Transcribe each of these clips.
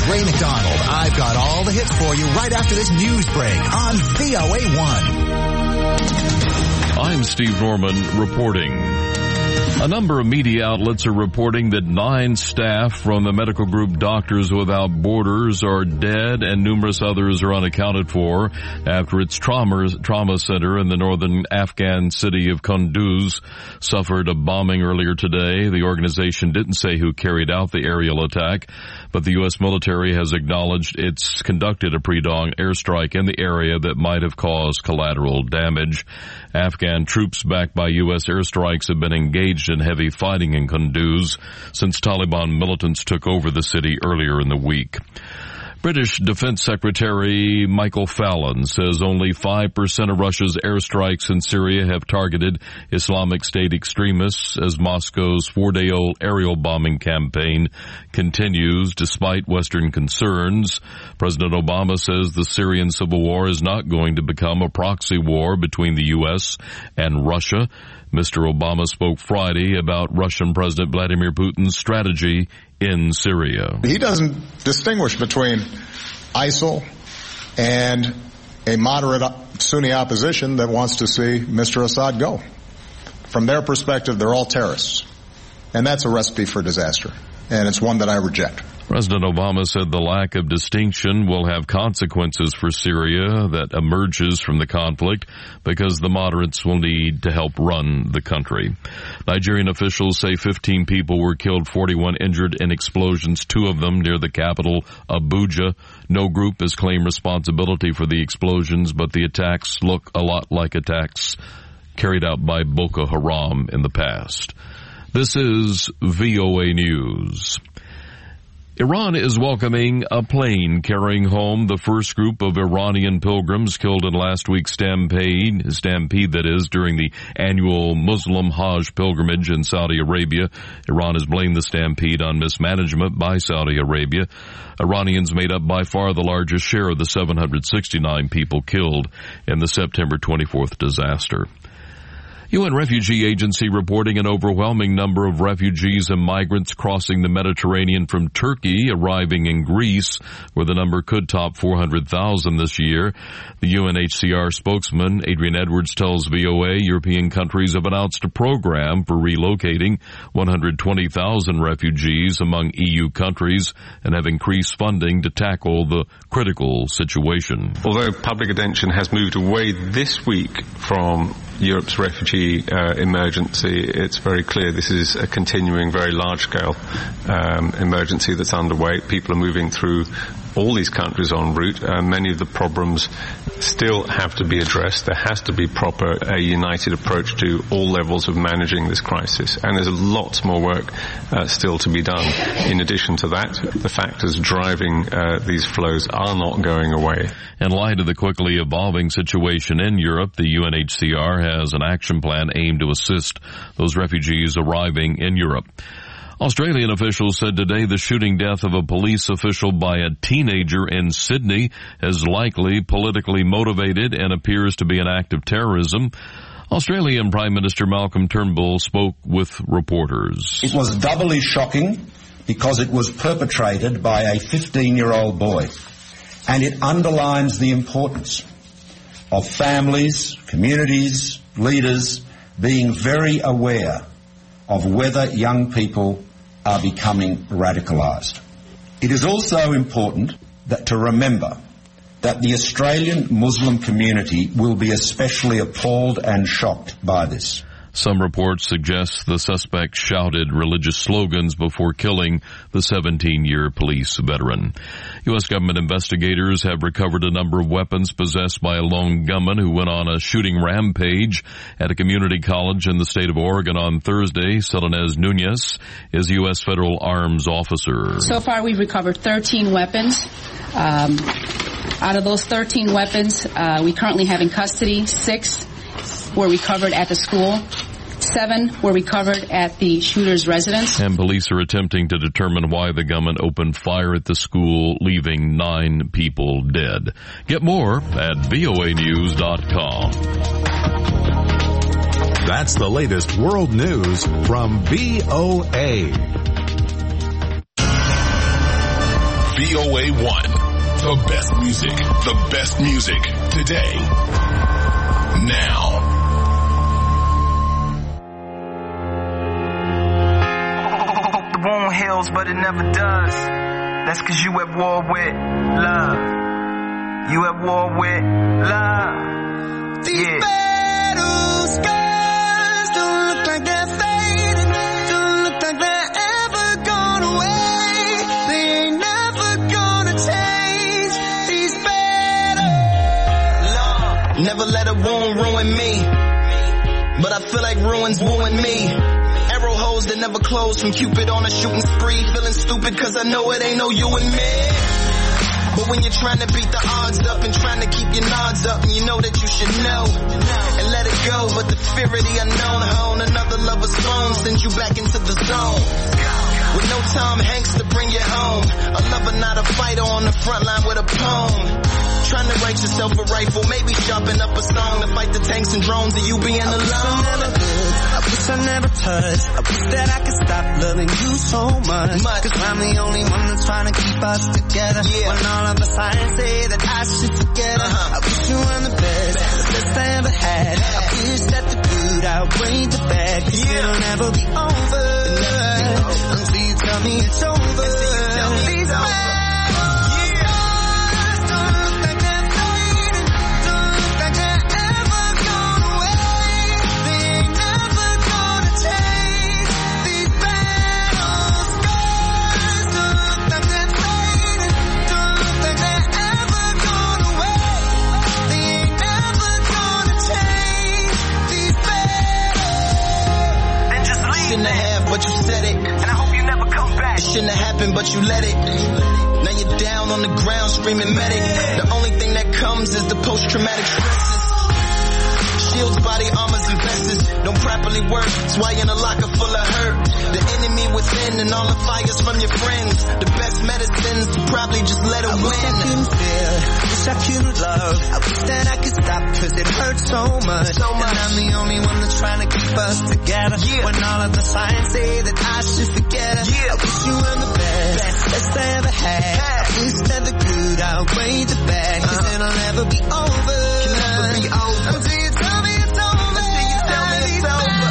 Ray McDonald. I've got all the hits for you right after this news break on VOA1. I'm Steve Norman reporting. A number of media outlets are reporting that 9 staff from the medical group Doctors Without Borders are dead and numerous others are unaccounted for after its trauma center in the northern Afghan city of Kunduz suffered a bombing earlier today. The organization didn't say who carried out the aerial attack, but the U.S. military has acknowledged it's conducted a pre-dawn airstrike in the area that might have caused collateral damage. Afghan troops backed by U.S. airstrikes have been engaged in heavy fighting in Kunduz since Taliban militants took over the city earlier in the week. British Defense Secretary Michael Fallon says only 5% of Russia's airstrikes in Syria have targeted Islamic State extremists as Moscow's 4-day-old aerial bombing campaign continues despite Western concerns. President Obama says the Syrian civil war is not going to become a proxy war between the U.S. and Russia. Mr. Obama spoke Friday about Russian President Vladimir Putin's strategy in Syria. He doesn't distinguish between ISIL and a moderate Sunni opposition that wants to see Mr. Assad go. From their perspective, they're all terrorists. And that's a recipe for disaster. And it's one that I reject. President Obama said the lack of distinction will have consequences for Syria that emerges from the conflict because the moderates will need to help run the country. Nigerian officials say 15 people were killed, 41 injured in explosions, 2 of them near the capital, Abuja. No group has claimed responsibility for the explosions, but the attacks look a lot like attacks carried out by Boko Haram in the past. This is VOA News. Iran is welcoming a plane carrying home the first group of Iranian pilgrims killed in last week's stampede that is, during the annual Muslim Hajj pilgrimage in Saudi Arabia. Iran has blamed the stampede on mismanagement by Saudi Arabia. Iranians made up by far the largest share of the 769 people killed in the September 24th disaster. UN Refugee Agency reporting an overwhelming number of refugees and migrants crossing the Mediterranean from Turkey arriving in Greece, where the number could top 400,000 this year. The UNHCR spokesman, Adrian Edwards, tells VOA European countries have announced a program for relocating 120,000 refugees among EU countries and have increased funding to tackle the critical situation. Although public attention has moved away this week from Europe's refugee emergency, it's very clear this is a continuing, very large-scale emergency that's underway. People are moving through all these countries en route. Many of the problems still have to be addressed. There has to be a united approach to all levels of managing this crisis. And there's lots more work still to be done. In addition to that, the factors driving these flows are not going away. In light of the quickly evolving situation in Europe, the UNHCR has an action plan aimed to assist those refugees arriving in Europe. Australian officials said today the shooting death of a police official by a teenager in Sydney is likely politically motivated and appears to be an act of terrorism. Australian Prime Minister Malcolm Turnbull spoke with reporters. It was doubly shocking because it was perpetrated by a 15-year-old boy, and it underlines the importance of families, communities, leaders being very aware of whether young people are becoming radicalised. It is also important to remember that the Australian Muslim community will be especially appalled and shocked by this. Some reports suggest the suspect shouted religious slogans before killing the 17-year police veteran. U.S. government investigators have recovered a number of weapons possessed by a lone gunman who went on a shooting rampage at a community college in the state of Oregon on Thursday. Selenez Nunez is a U.S. federal arms officer. So far, we've recovered 13 weapons. Out of those 13 weapons, we currently have in custody 6 were recovered at the school. 7 were recovered at the shooter's residence. And police are attempting to determine why the gunman opened fire at the school, leaving 9 people dead. Get more at voanews.com. That's the latest world news from VOA. VOA1. The best music today. Now. The wound heals, but it never does. That's cause you at war with love. You at war with love. These battle scars don't look like they're fading. Don't look like they're ever gone away. They ain't never gonna change. These battles. Never let a wound ruin me, but I feel like ruins wooing me. Arrow holes that never close from Cupid on a shooting spree. Feeling stupid cause I know it ain't no you and me. But when you're trying to beat the odds up and trying to keep your nods up, and you know that you should know and let it go, but the fear of the unknown hone another lover's phone sends you back into the zone. With no Tom Hanks to bring you home, a lover not a fighter on the front line with a poem. Trying to write yourself a rifle, maybe sharpen up a song to fight the tanks and drones of you being alone. I wish I never touched. I wish that I could stop loving you so much. Cause I'm the only one that's trying to keep us together. When all of the signs say that I should forget her. I wish you were the best I ever had. I wish that the good outweighed the bad. Cause it'll never be over until you tell me it's over. These but you said it, and I hope you never come back. It shouldn't have happened, but you let it. Now you're down on the ground screaming medic. The only thing that comes is the post-traumatic stresses. Shields, body armors, and vests don't properly work. That's why you're in a locker full of hurt. The enemy within and all the fires from your friends. The best medicines to probably just let it win. I wish I couldn't feel, wish I couldn't love. I wish that I could stop cause it hurts so much. And I'm the only one that's trying to keep us together. When all of the signs say that I should forget her. I wish you were the best I ever had. I wish that the good outweighed the bad. Cause it'll never be over. Can never be over. Until you tell me it's over. Until you tell me it's over.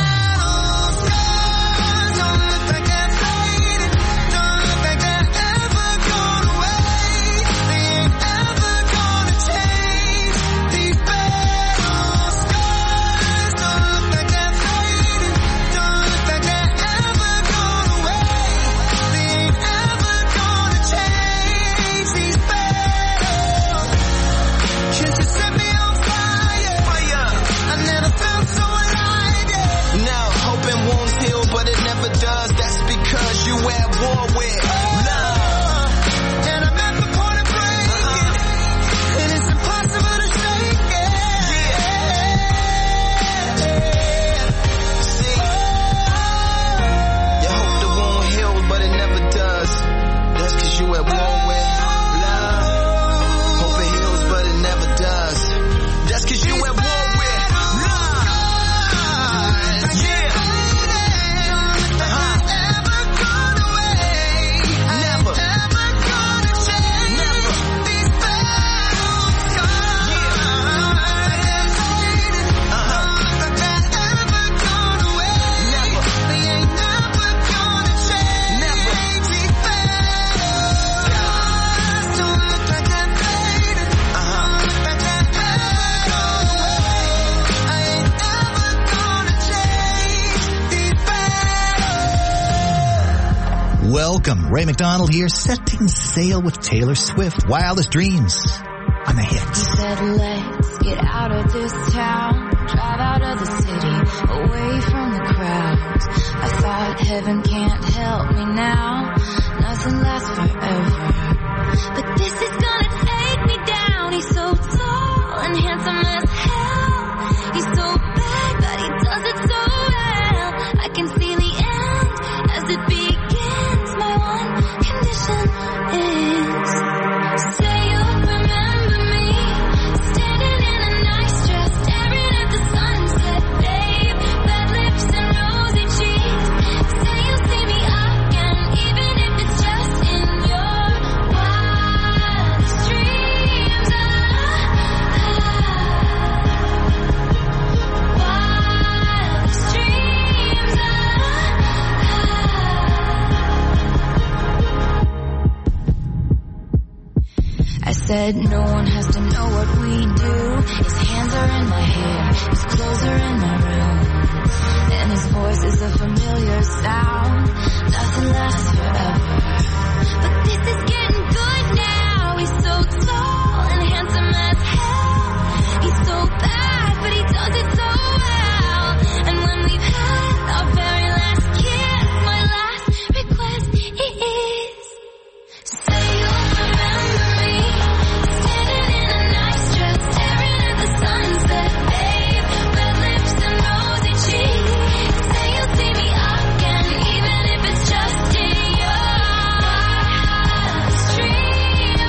Welcome, Ray McDonald here, setting sail with Taylor Swift, Wildest Dreams on the hit. He said, let's get out of this town, drive out of the city, away from the crowds. I thought heaven can't help me now, nothing lasts forever. But this is gonna take me down. He's so tall and handsome as hell. He's so bad, but he does it so well. I can see the end as it begins. My one condition is, say you'll remember me, standing in a nice dress, staring at the sunset, babe, red lips and rosy cheeks. Say you'll see me again, even said no one has to know what we do. His hands are in my hair, his clothes are in my room, and his voice is a familiar sound. Nothing lasts forever, but this is getting good now. He's so tall and handsome as hell. He's so bad, but he does it so well. And when we've had our very last kiss, my last request is, say you'll remember me, standing in a nice dress, staring at the sunset, babe, red lips and rosy cheeks. Say you'll see me again, even if it's just in your dreams.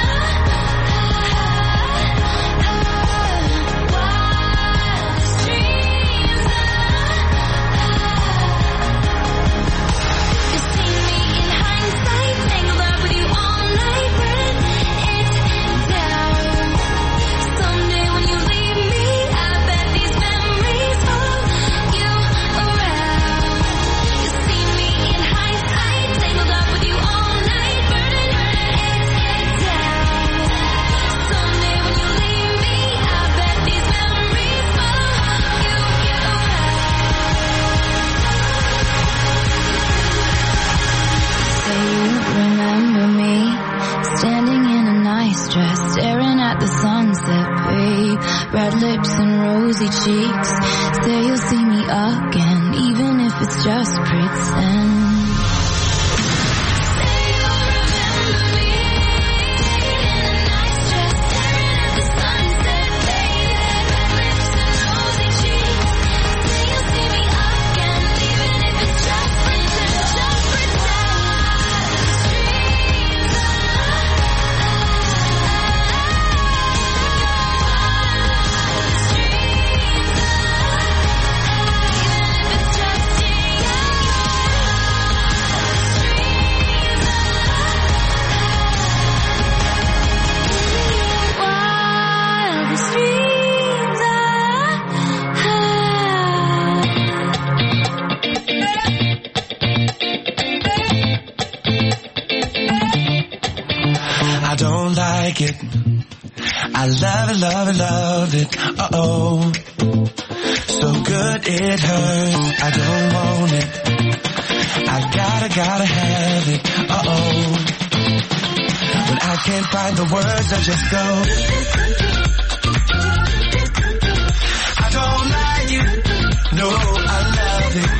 You see me in hindsight, tangled up with you all night, burn it down. Someday when you leave me, I bet these memories follow you around. You see me in hindsight, tangled up with you all night, burn it down. Someday when you leave me, I bet these memories follow you around. Say you remember me, standing in a nice dress, staring at the sunset, babe, red lips and rosy cheeks. Say you'll see me again, even if it's just pretend. Say you'll remember me, in a nice dress, staring at the sunset, babe, red lips and rosy cheeks. Say you'll see me again, even if it's just pretend, just pretend. Wildest dreams I don't like it. I love it, love it, love it. Uh-oh. So good it hurts. I don't want it. I gotta have it. Uh-oh. When I can't find the words, I just go. I don't like it. No, I love it.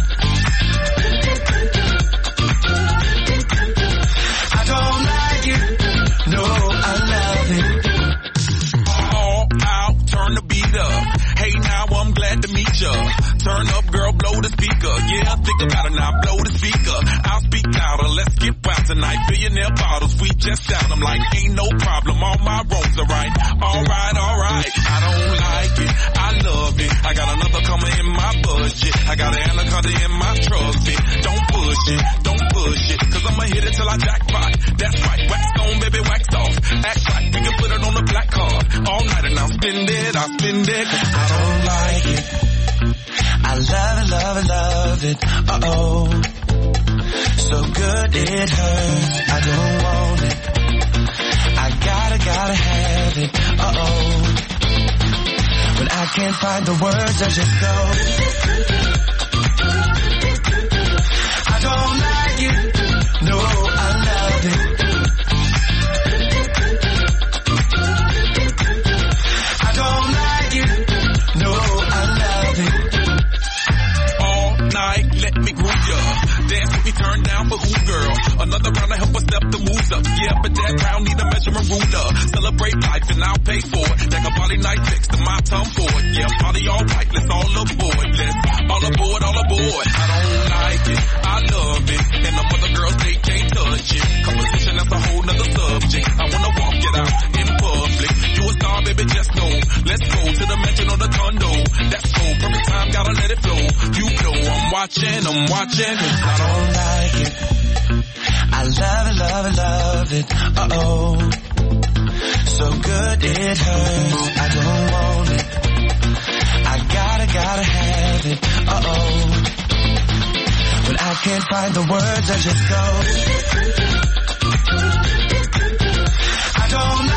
I don't like it. No, I love it. All out, turn the beat up. Hey, now I'm glad to meet ya. Turn up, girl, blow the speaker. Yeah, think about it now, blow the speaker. I'll speak louder, let's get wild tonight. Billionaire bottles, we just down. I'm like, ain't no problem, all my roads are right. Alright, I don't like it, I love it. I got another coming in my budget. I got an anaconda in my trusty. Don't push it, cause I'ma hit it till I jackpot. That's right, wax on, baby, wax off. Act right, we can put it on the black card. All night and I'll spend it, I don't like it. I love it, love it, love it. Uh-oh. So good it hurts. I don't want it. I gotta have it. Uh-oh. When I can't find the words, I just go. I don't like it. No, I love it. I don't like it. No, I love it. all night, let me groove ya. Dance with me, turn down for who, girl? Another round to help us step the moves up. Yeah, but that round need a measuring ruler. Celebrate life and I'll pay for it. Like a body night next to my tongue for it. Yeah, party all right, let's all aboard. Let's all aboard, all aboard. I don't like it, I love it. And the other girls, they can't touch it. Competition, that's a whole nother subject. I wanna walk it out in public. You a star, baby, just know. Let's go to the mansion or the condo. That's so perfect time, gotta let it flow. You know I'm watching. I don't like it. I love it, love it, love it. Uh-oh. So good it hurts. I don't want it. I gotta have it. Uh-oh. When I can't find the words, I just go. I don't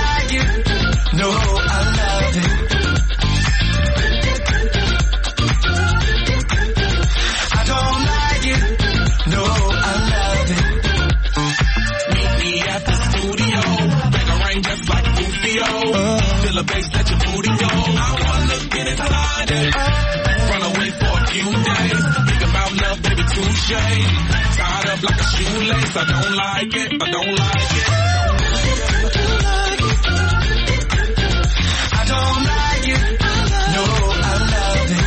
bass, let your booty go. I wanna get it started. Run away for a few days. Think about love, baby, touche. Tied up like a shoelace. I don't like it. I don't like it. I don't like it. No, I love it.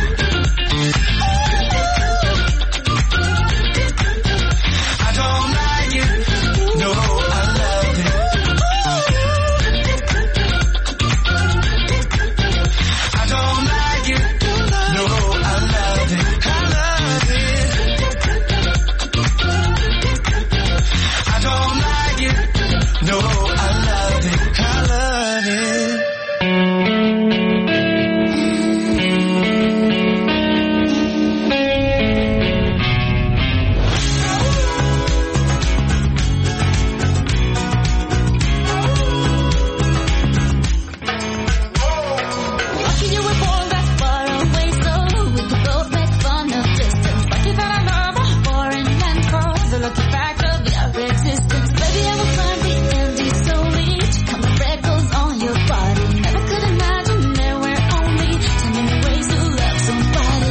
I don't like it. No, I love it. I don't like it. No, I love it. I love it. I don't like it. No, I love it. I love it. Lucky you were born that far away, so we could both make fun of distance. Lucky that I love a foreign land for the lucky fact of your existence. Baby, I will climb the Andes slowly to count the freckles on your body. Never could imagine there were only so many ways to love somebody.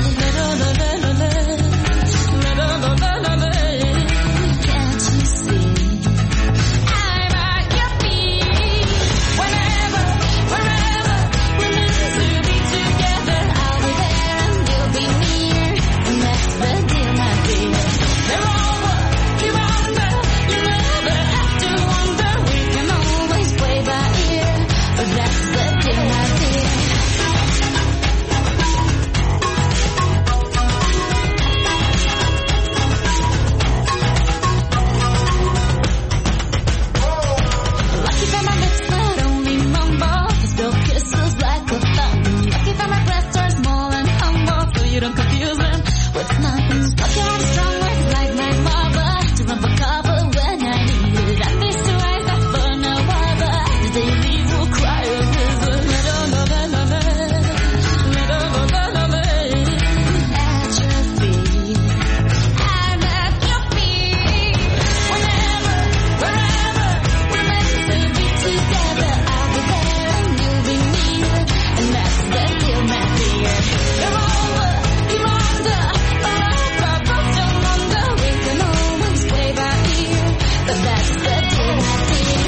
Can't you see? I'm at your feet. Whenever, wherever we're meant to be together, I'll be there and you'll be near. And that's the deal, my dear. They're over, you're under, you never have to wonder. We can always play by ear, but that's the deal, my dear. Lucky that my lips not only mumble, they spill kisses like a fountain. Lucky that my breasts are small and humble, so you don't confuse them with nothing. Lucky I have strong words like my mother to run for cover when I need it. And these two eyes that for no other, the day you leave will cry a river. At your feet, I'm at your feet. Whenever, wherever we're meant to be together, I'll be there and you'll be near. And that's the deal, my dear. You're over, you're under, both don't wonder. We can always play by ear, but that's the deal, my dear.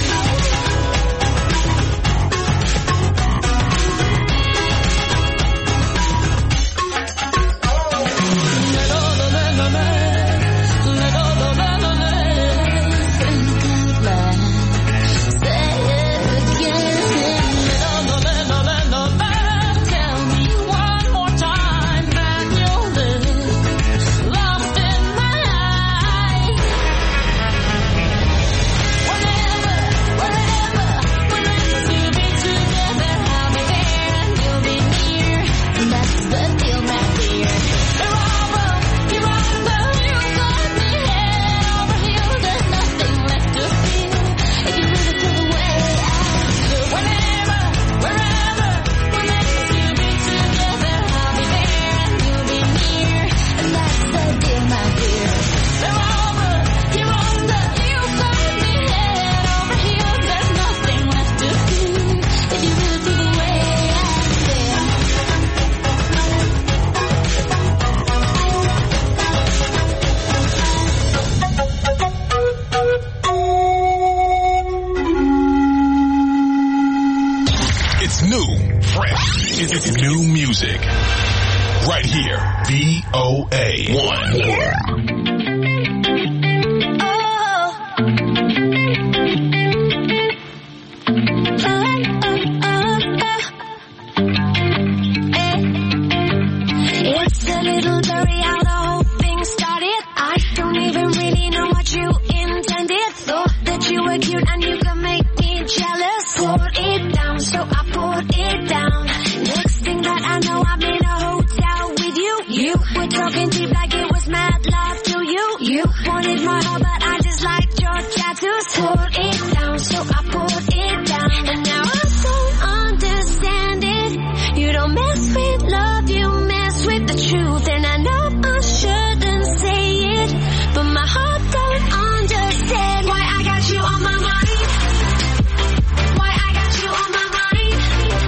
Tell me one more time that you'll live lost in my eyes. Whenever, wherever we're meant to be together, I'll be there and you'll be near. And that's the deal, my dear. You're over, you're under, you got me head over heels. There's nothing left to feel if you leave it to the way I feel. Whenever, wherever we're meant to be together, I'll be there and you'll be near. And that's the deal, my dear. You're over, you're under, you got me head over heels. There's nothing left to feel if you leave it to the way I feel. It's new, fresh. It's new music. Right here. VOA 1. It's a little blurry how the whole thing started. I don't even really know what you intended. Thought that you were cute and you could make me jealous. Poured it down, so I poured it down. Next thing that I know, I'm in a hotel with you. You were talking deep like it was mad love to you. You wanted my heart, but I just liked your tattoos. Poured it down, so I poured it down. And now I don't understand it. You don't mess with love, you mess with the truth. And I know I shouldn't say it, but my heart don't understand why I got you on my mind. Why I got you on my mind.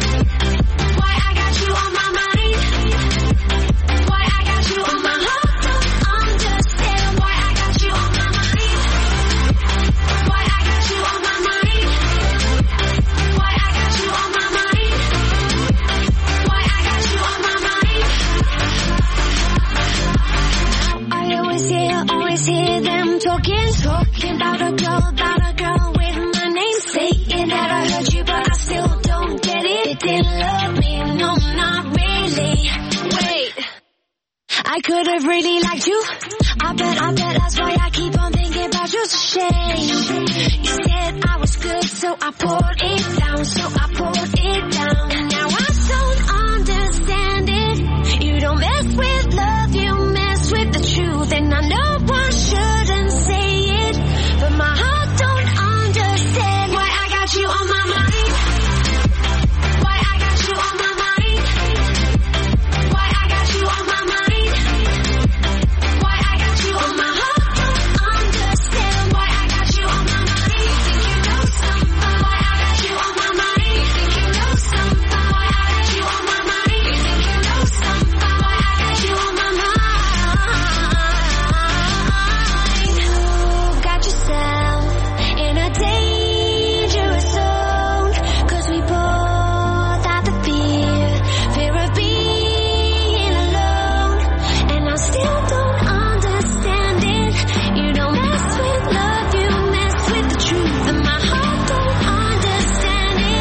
I could have really liked you. I bet that's why I keep on thinking about you. It's a shame. You said I was good, so I poured it down, And now I don't understand it. You don't mess with love, you mess with the truth. And I know I shouldn't say it, but my heart don't understand why I got you on my mind. Why I got you on my mind. Why I got you on my mind. Why I got you on my heart don't understand why I got you on my mind. You think you know something? Why I got you on my mind. You think you know something? Why I got you on my mind. You think you know something? Why I got you on my mind. You got yourself in a dangerous zone, 'cause we both have the fear of being alone. And I still don't understand it. You don't mess with love, you mess with the truth. And my heart don't understand it.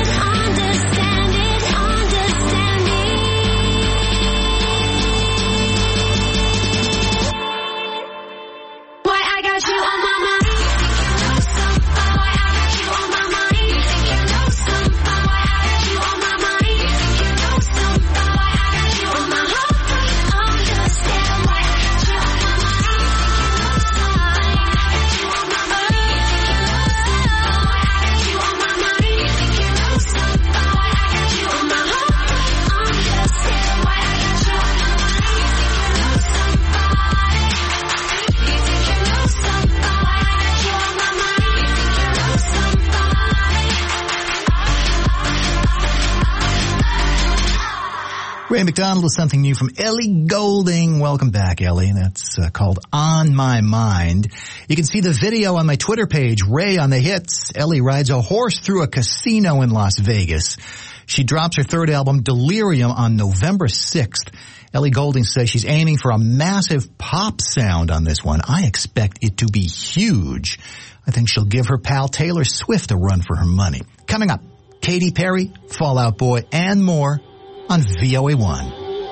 Why I got you on my mind. Why I got you on my mind. You think you know something? Why I got you on my mind. You think you know something? Why I got you on my heart don't understand why I got you on my mind. You think you know something? Why I got you on my mind. You think you know something? Why I got you on my mind. You think you know something? Why I got you on my heart don't understand why I got you on my mind. You think you know something? You think you know something? Why I got you on my mind. You think you know something? Ray McDonald with something new from Ellie Goulding. Welcome back, Ellie. That's called On My Mind. You can see the video on my Twitter page, Ray on the Hits. Ellie rides a horse through a casino in Las Vegas. She drops her third album, Delirium, on November 6th. Ellie Goulding says she's aiming for a massive pop sound on this one. I expect it to be huge. I think she'll give her pal Taylor Swift a run for her money. Coming up, Katy Perry, Fall Out Boy, and more on VOA1.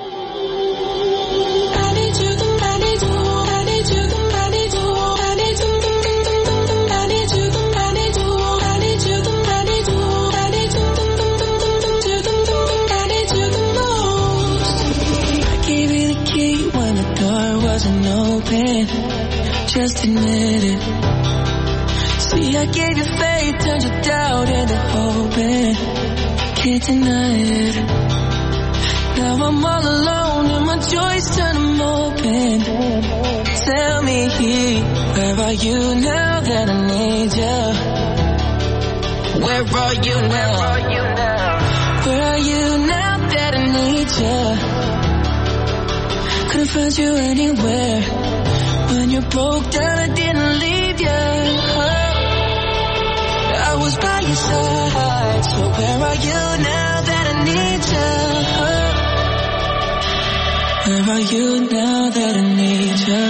Open, just admit it. See, I gave you faith, turned your doubt into hoping. Can't deny it. Now I'm all alone and my joys turn them open. Tell me, where are you now that I need you? Where are you now? Where are you now that I need you? Couldn't find you anywhere. When you broke down, I didn't leave you. I was by your side. So where are you now that I need you? Where are you now that I need you?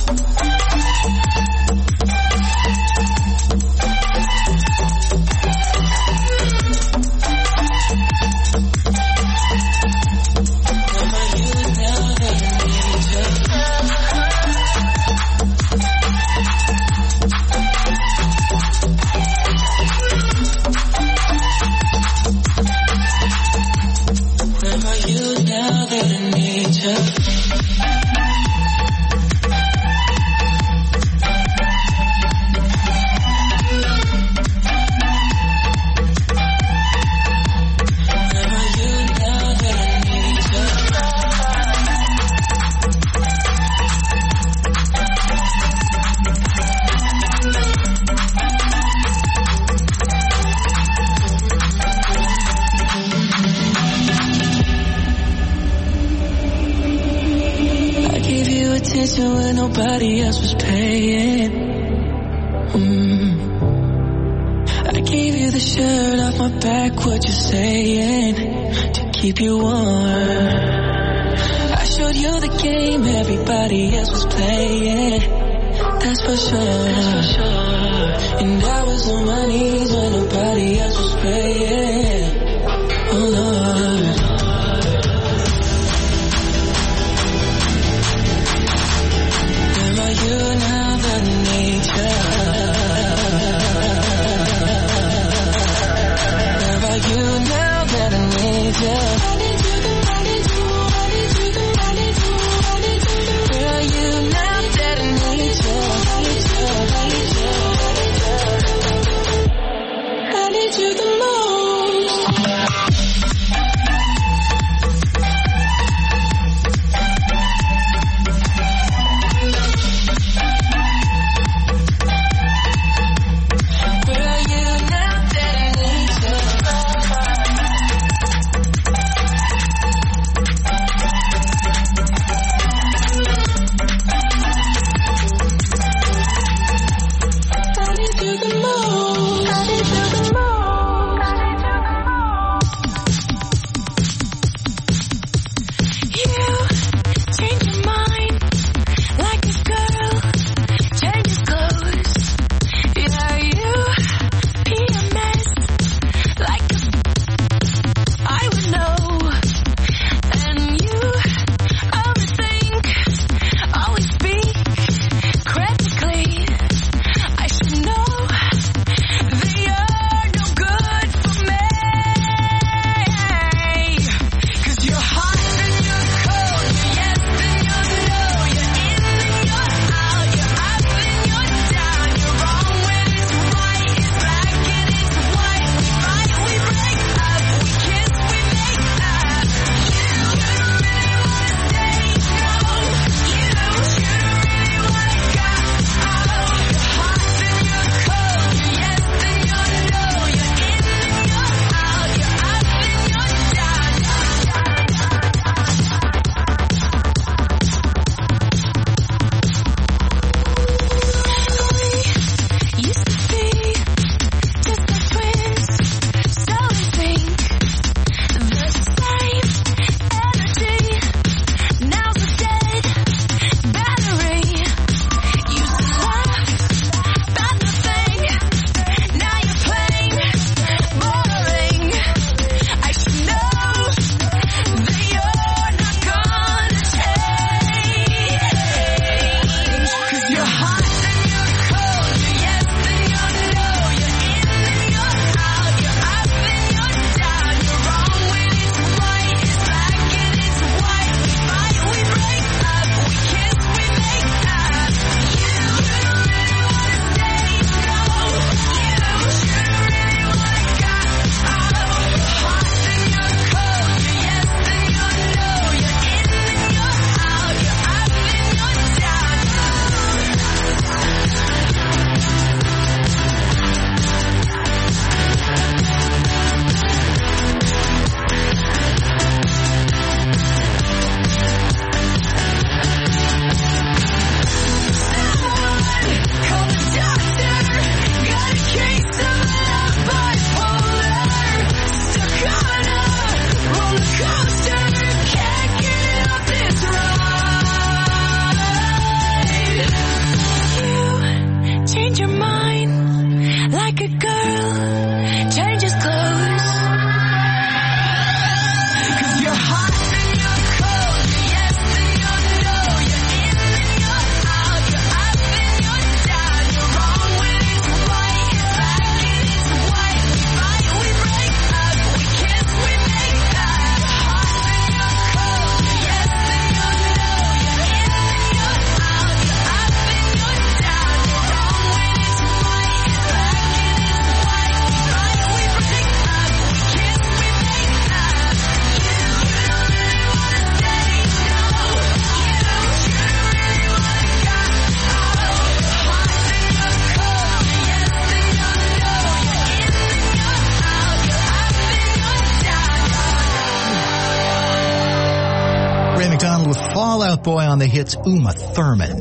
When nobody else was paying. I gave you the shirt off my back, what you saying, to keep you warm. I showed you the game everybody else was playing. That's for sure. And I was on my knees when nobody else was praying. Oh, Lord. like a girl changes clothes. 'Cause you're hot and you're cold, you're yes and you're no, you're in and you're out, you're up and you're down, you're wrong when it's right, you're black and it's white, we fight, we break up, we kiss, we make up. You're hot and you're cold, you're yes and you're no, you're in and you're out, you're up and you're down, you're wrong when it's right, you're black and it's white, we fight, we break up, we kiss, we make up. You don't really wanna say no, you really wanna go. You're hot and you're cold, you're yes and you're no, you're in and you're out, you're up and you're down. Ray McDonald with Fall Out Boy on the hits Uma Thurman.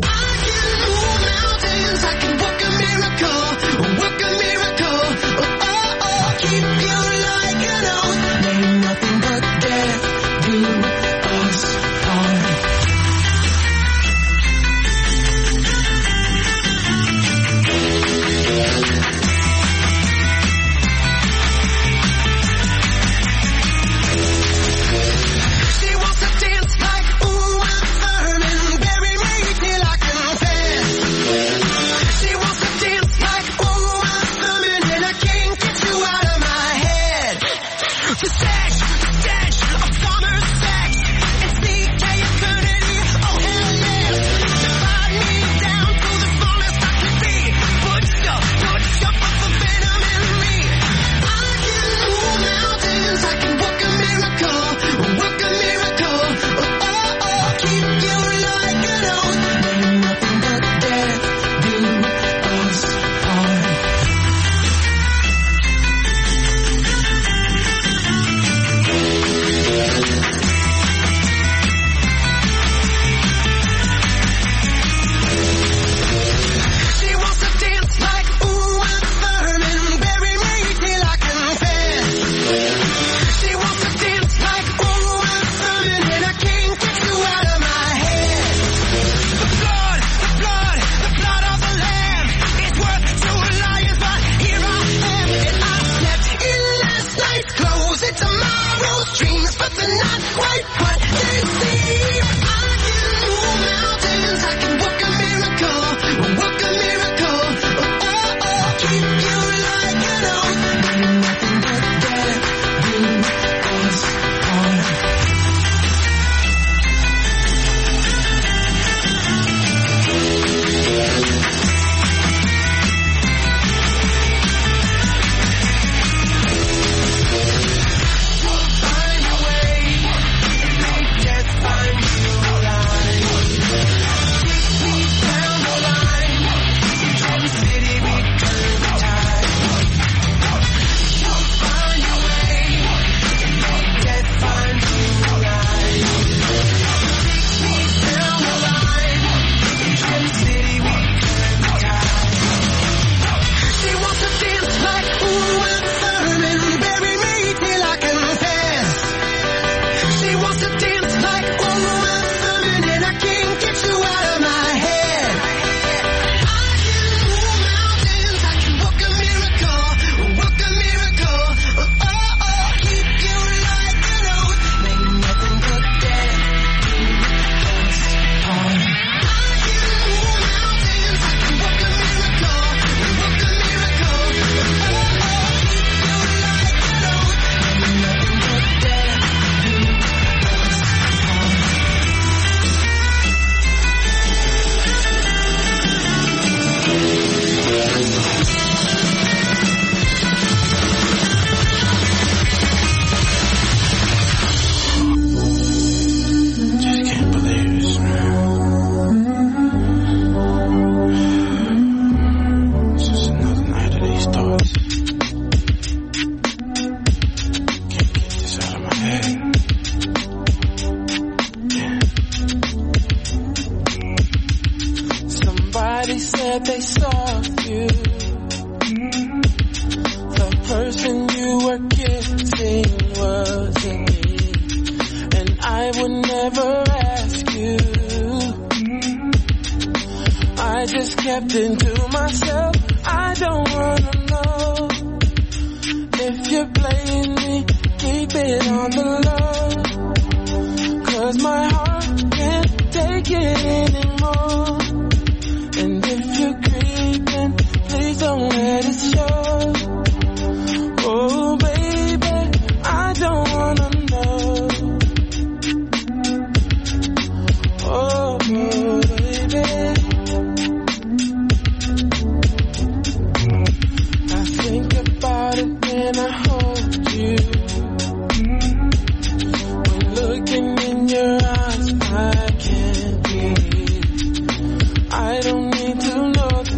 I can work a miracle, work a miracle. Oh, oh, keep you like an oath. Ain't nothing but death do us part. She wants to dance like Uma Thurman, bury me till I confess. She wants to dance like Uma Thurman, and I can't get you out of my head. The stench of summer sex and CK eternity, oh hell yes. Divide me down to the smallest I can be. Put the venom in me. I can move mountains, I can work a miracle, work a miracle. Oh, oh, keep you like an oath. Ain't nothing but death do us part. She wants to dance like Uma Thurman, bury me till I confess. She wants to dance like Uma Thurman, and I can't get you out of my head. The blood of the lamb is worth 2 lions, but here I am, and I slept in last night's clothes. It's tomorrow's dreams, but they're not quite what they seem. I can move mountains, I can work a miracle, work a miracle. Oh, oh, keep you like an oath. Ain't nothing but death do us part. Find a way, make death find you alive. Take me down the line, from the city we turn the tide. Find a way, make death find you alive. Take me down the line, from the city we turn the tide. She wants to dance like Uma Thurman, bury me till I confess. She wants to dance like Uma Thurman, and I can't get you out of my head. I can move mountains, I can work a miracle, work a miracle. Oh, oh, keep you like an oath. Ain't nothing but death do us part. I can move mountains, I can work a miracle, work a miracle. Oh, oh, keep you like an oath. Ain't nothing but death do us part. Just can't believe this, man. It's just another night of these thoughts. Can't get this out of my head. Somebody said they saw you. The person you were kissing wasn't me, and I would never ask you. I just kept it to myself. I don't wanna know. it on the low, 'cause my heart can't take it anymore. And if you're creeping, please don't let it show. Oh baby, I don't wanna know. Oh baby, I think about it when I hold you. When looking in your eyes, I can't breathe. I don't need to know the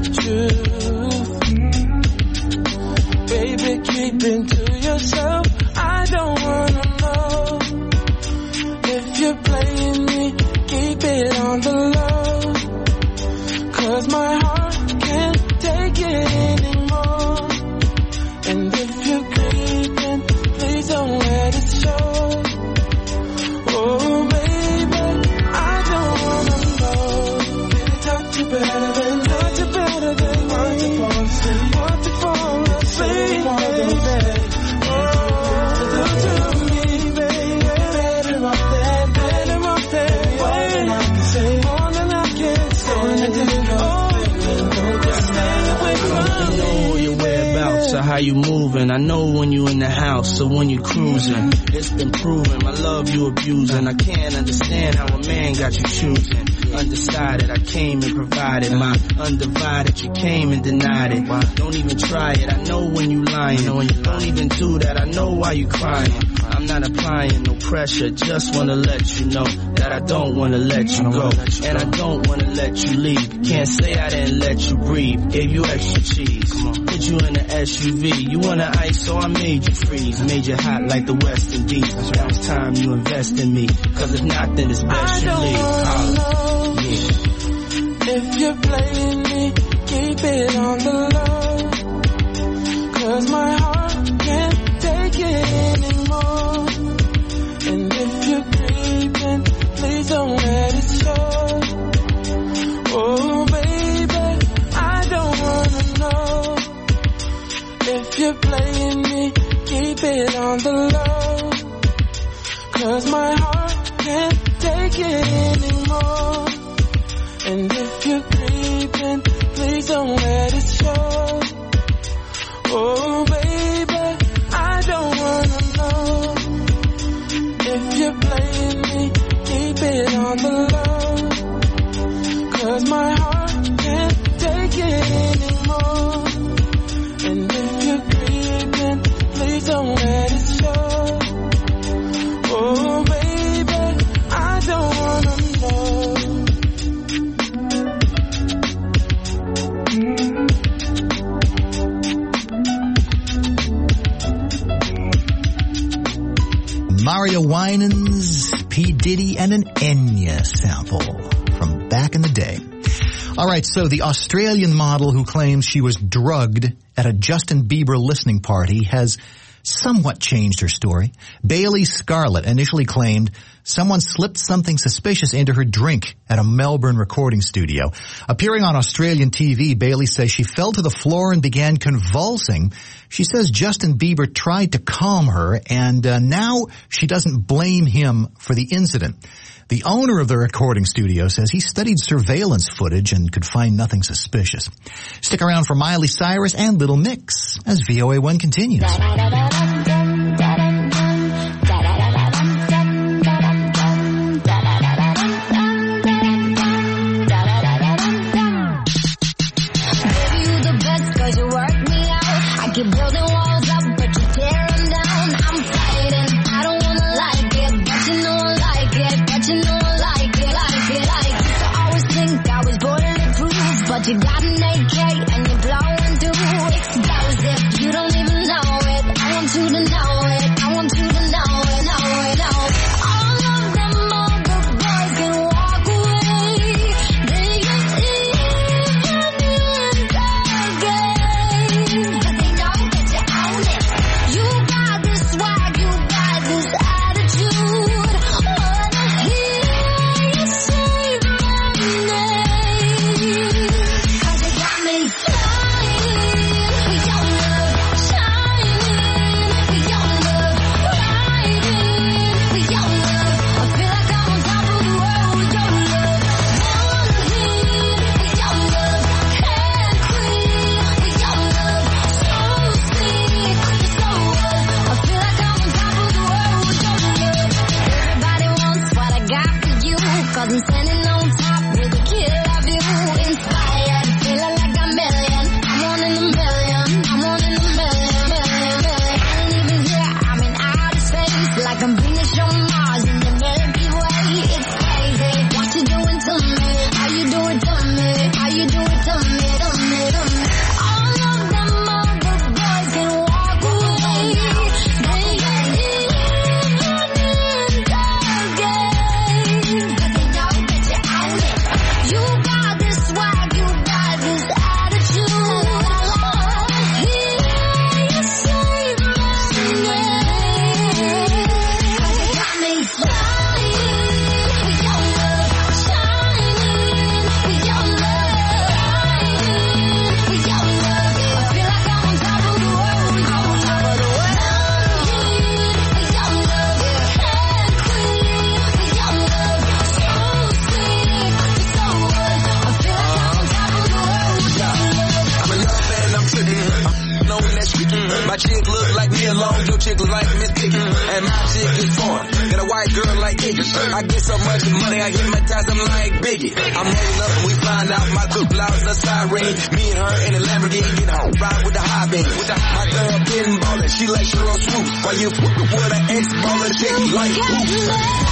truth. Baby, keep it to yourself. I don't wanna know. If you're playing me, keep it on the low, 'cause my heart can't take it anymore. And if you're creeping, please don't let it show. Oh baby, I don't wanna know. Baby, touch you better than want to fall asleep, want to fall asleep, baby. Oh, do to me, baby, better off that way. More than I can say, more than I can say. Stay away from me. I know your whereabouts, or how you moving. I know when you in the house, or when you cruising. It's been proven, my love you abusing. I can't understand how a man got you choosing. Undecided, I came and provided my undivided. You came and denied it. Don't even try it. I know when you lying. Don't even do that. I know why you crying. I'm not applying no pressure. Just wanna let you know that I don't wanna let you go, and I don't wanna let you leave. Can't say I didn't let you breathe. Gave you extra cheese. Put you in an SUV. You wanna ice, so I made you freeze. Made you hot like the West Indies. Now it's time you invest in me. 'Cause if not, then it's best you leave. If you're playing me, keep it on the low, 'cause my heart can't take it anymore. And if you're creeping, please don't let it show. Oh baby, I don't wanna know. If you're playing me, keep it on the low, 'cause my heart can't take it anymore. And if you're creeping, please don't let it show. Oh baby, I don't wanna know. If you're playing me, keep it on the low, 'cause my heart can't take it anymore. And if you're creeping, please don't let it show. Oh baby, I don't wanna know. Mario Winans, P. Diddy, and an Enya sample from back in the day. All right, so the Australian model who claims she was drugged at a Justin Bieber listening party has somewhat changed her story. Bailey Scarlett initially claimed someone slipped something suspicious into her drink at a Melbourne recording studio. Appearing on Australian TV, Bailey says she fell to the floor and began convulsing. She says Justin Bieber tried to calm her, and now she doesn't blame him for the incident. The owner of the recording studio says he studied surveillance footage and could find nothing suspicious. Stick around for Miley Cyrus and Little Mix as VOA1 continues. Keep building walls up, but you tear them down. I'm fighting, I don't wanna like it, but you know I like it, but you know I like it, like it, like it. Used to always think I was bulletproof, but you got an AK and you're blowing through explosive. You don't even know it, I want you to know it, I want you to know it, know it, know it. All of them other boys can walk away. They just even you in the game. My chick look like me alone, your chick look like Miss Piggy. And my chick is foreign, got a white girl like Iggy. I get so much money, I hypnotize them like Biggie. I'm rolling up and we find out my coupe loud's a siren. Me and her in a Lamborghini get home, ride with the high beam. My girl been ballin', she like Sheryl Swoop. While you fuckin' with an ex-baller chick like whoop.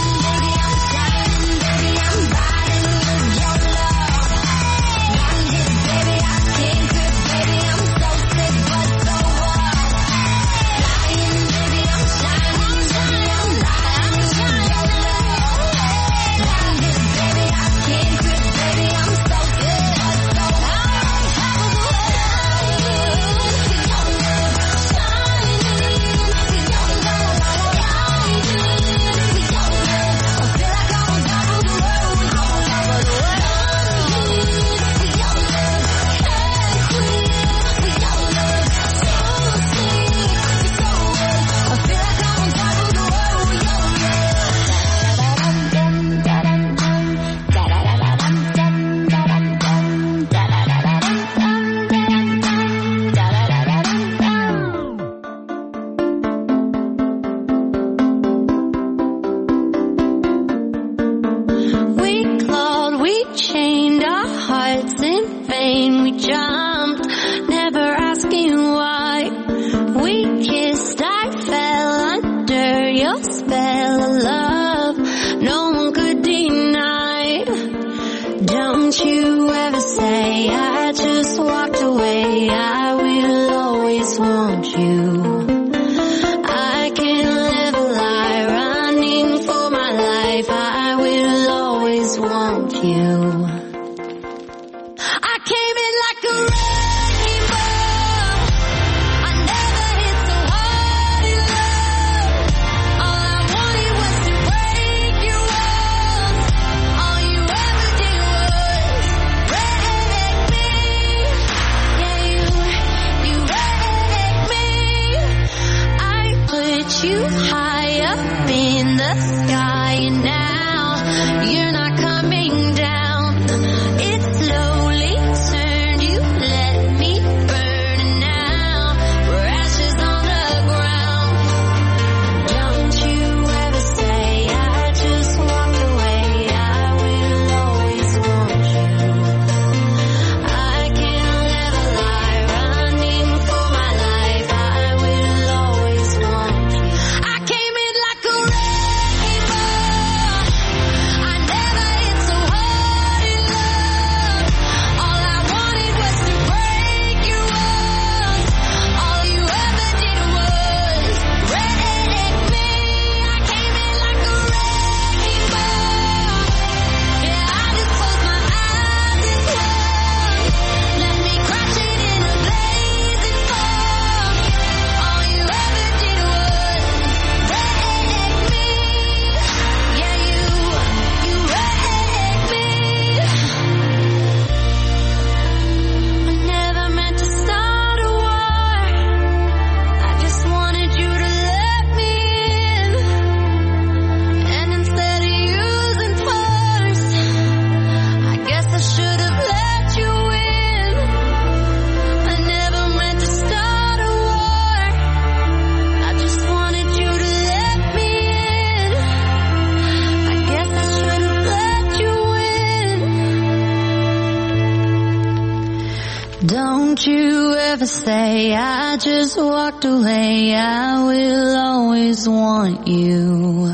Don't you ever say I just walked away, I will always want you.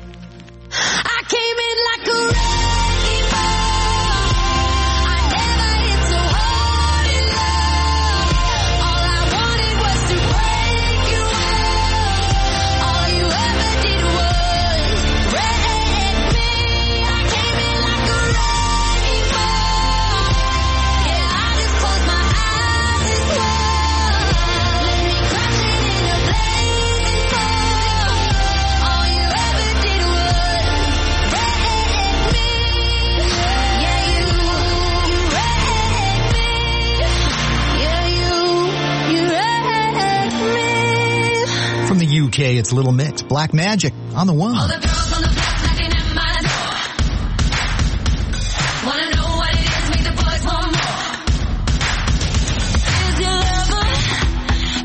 I came in like a wrecking ball, I never hit so hard in love. All I wanted was to break you off. All you ever did was wreck me. I came in like a wrecking ball. Yeah, I just closed my eyes as well. Let me crash it in a blazing fall. All you ever did was wreck me. Yeah, you wrecked me. Yeah, you wrecked me. From the UK, it's Little Mix, Black Magic on the one. All the girls on the block knocking at my door. Wanna know what it is, make the boys want more. Is your lover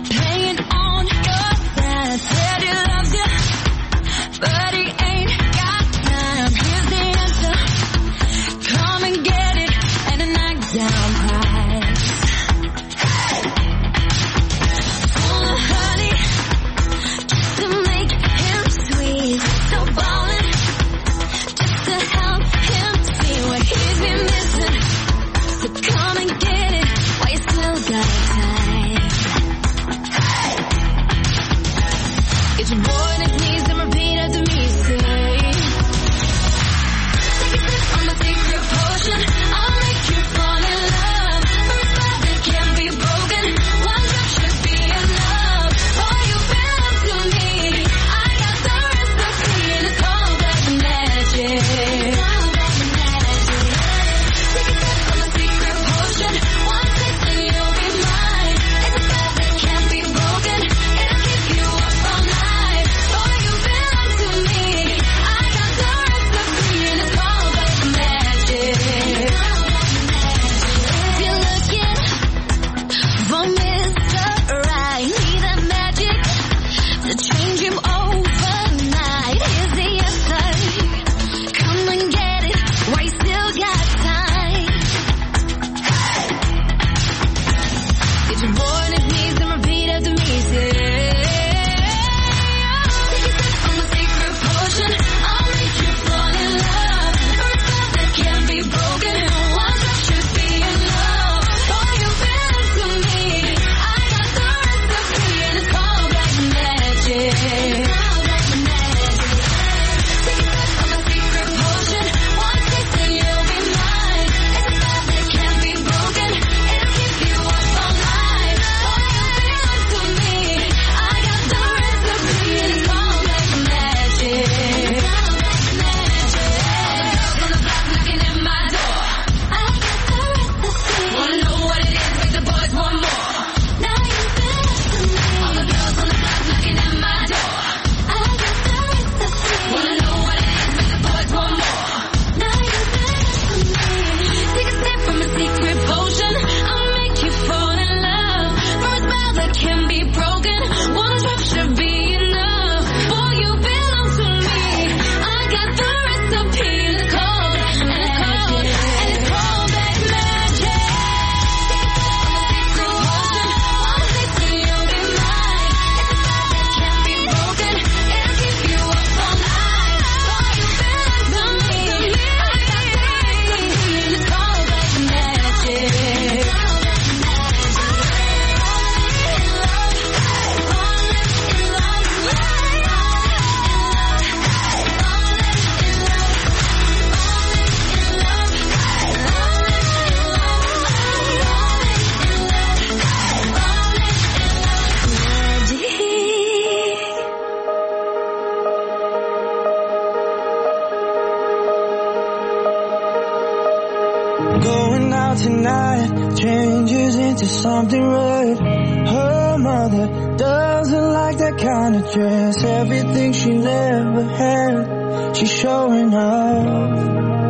tonight changes into something red. Her mother doesn't like that kind of dress. Everything she never had, she's showing off.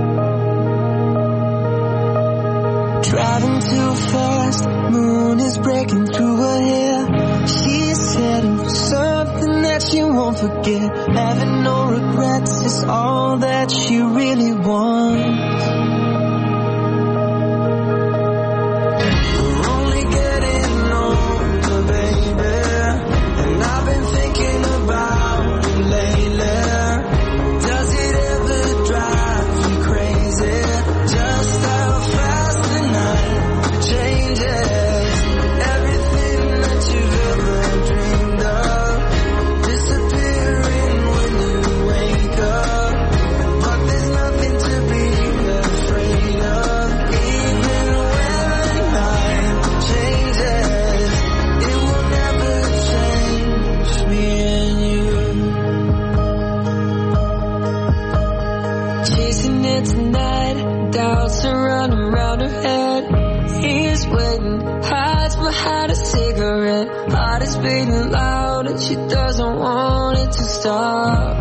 Driving too fast, moon is breaking through her hair. She's heading for something that she won't forget. Having no regrets is all that she really wants. We're only getting older, baby, and I've been thinking about it lately. Does it ever drive you crazy? Just how fast the night changes. Everything that you've ever dreamed of disappearing when you wake up. But there's nothing to be afraid of. Even when the night changes, it will never change me and you. Chasing it tonight, doubts are running around her head. He's waiting, hides behind a cigarette. Heart is beating loud and she doesn't want it to stop.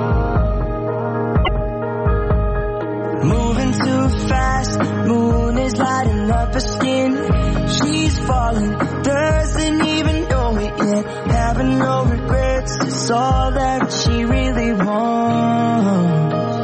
Moving too fast, moon is lighting up her skin. She's falling, doesn't even know it yet. Having no regrets, it's all that she really wants.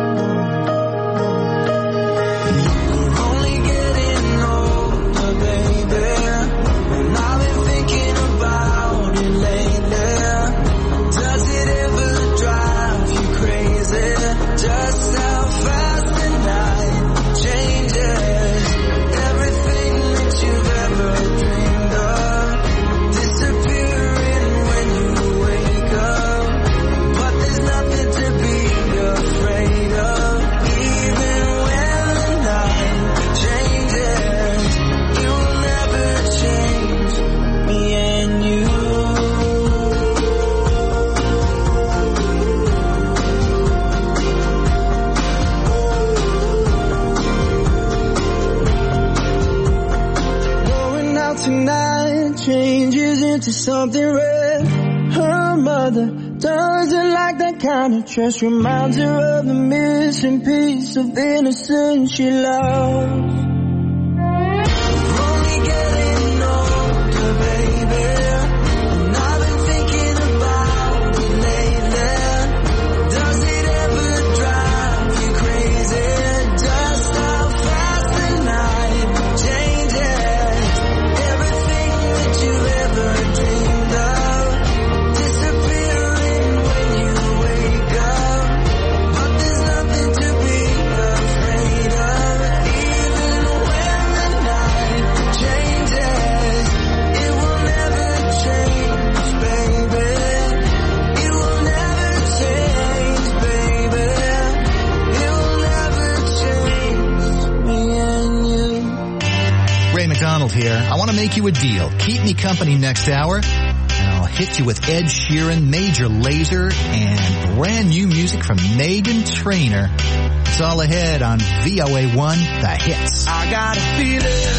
We're only getting older, baby, and I've been thinking about it lately. Does it ever drive you crazy? Just how fast the night changes. Everything that you've ever dreamed of disappearing when you wake up. But there's nothing to be afraid of. Even when the night changes, it will never change me and you. Going out tonight changes into something red. Her mother doesn't like that kind of dress. Reminds her of the missing piece of innocence she loves. Only getting older, baby, and I've been thinking about it lately. Does it ever drive you crazy? Just how fast the night changes. Everything that you've ever dreamed of disappearing when you wake up. But there's nothing to be afraid of. Even when the night changes, it will never change, baby. It will never change, baby. It will never change me and you. Ray McDonald here. I want to make you a deal. Keep me company next hour, and I'll hit you with Ed Sheeran, Major Lazer, and brand new music from Meghan Trainor. It's all ahead on VOA1, The Hits. I got a feeling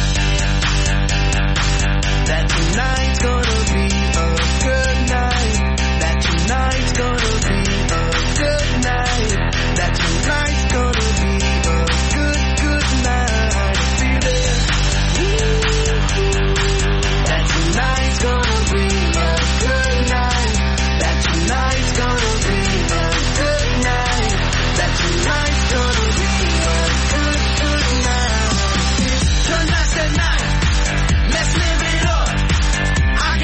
that tonight's gonna be a good night. That tonight's gonna be a good night. That tonight's gonna be a good, good night. I feel it. That tonight's gonna be a good night. That tonight's gonna be a good night. That tonight's gonna be a good, good night. Tonight's the night. Let's live it up. I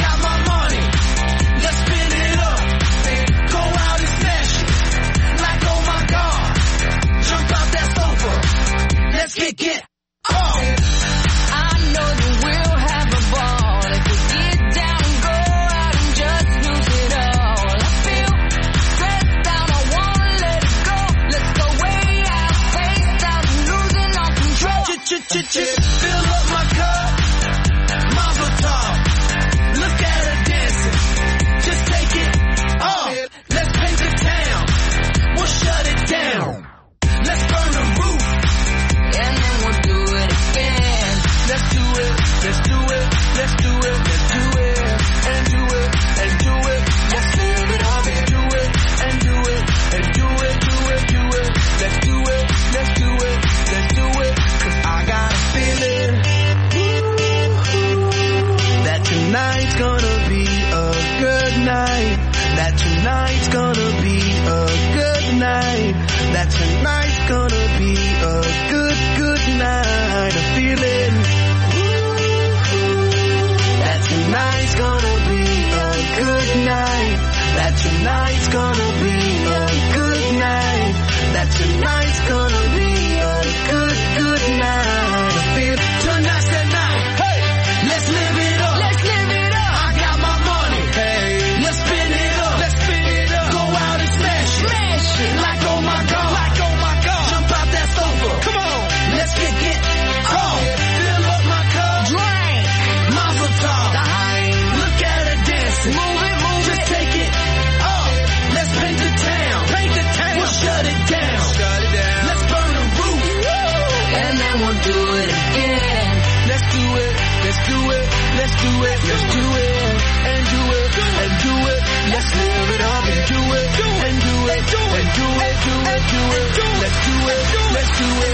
that tonight's gonna be a good night. That tonight's gonna be a good night. Tonight's the night. Hey, let's live it up. Let's live it up. I got my money. Hey, let's spin it up. Let's spin it up. Go out and smash it. Smash it. Like oh my God. Like oh my God. Jump out that sofa. Come on. Let's get home. Fill up my cup. Drink. Mazel tov. Look at her dancing. Move it. Just take it up. Let's paint the town. Paint the town. We'll shut it down. Shut it down. Let's burn the roof. And then we'll do it again. Let's do it. Let's do it. Let's do it. Let's do it. And do it. And do it. Let's live it up and do it. And do it. And do it. Do it. Do it. Let's do it. Let's do it.